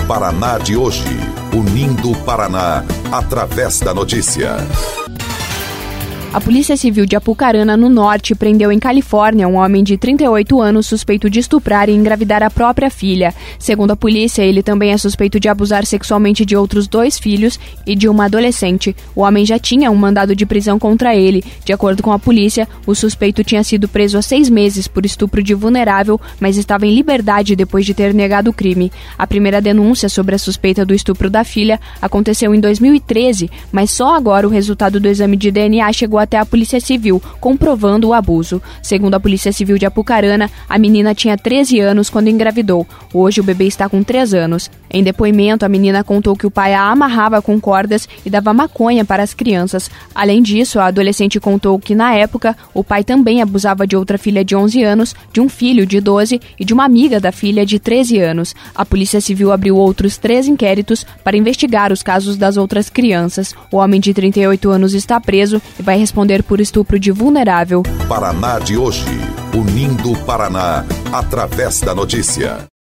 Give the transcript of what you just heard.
Paraná de hoje, unindo o Paraná através da notícia. A Polícia Civil de Apucarana, no norte, prendeu em Califórnia um homem de 38 anos suspeito de estuprar e engravidar a própria filha. Segundo a polícia, ele também é suspeito de abusar sexualmente de outros 2 filhos e de uma adolescente. O homem já tinha um mandado de prisão contra ele. De acordo com a polícia, o suspeito tinha sido preso há 6 meses por estupro de vulnerável, mas estava em liberdade depois de ter negado o crime. A primeira denúncia sobre a suspeita do estupro da filha aconteceu em 2013, mas só agora o resultado do exame de DNA chegou até a Polícia Civil, comprovando o abuso. Segundo a Polícia Civil de Apucarana, a menina tinha 13 anos quando engravidou. Hoje o bebê está com 3 anos. Em depoimento, a menina contou que o pai a amarrava com cordas e dava maconha para as crianças. Além disso, a adolescente contou que, na época, o pai também abusava de outra filha de 11 anos, de um filho de 12 e de uma amiga da filha de 13 anos. A Polícia Civil abriu outros 3 inquéritos para investigar os casos das outras crianças. O homem de 38 anos está preso e vai responder por estupro de vulnerável. Paraná de hoje, unindo o Paraná através da notícia.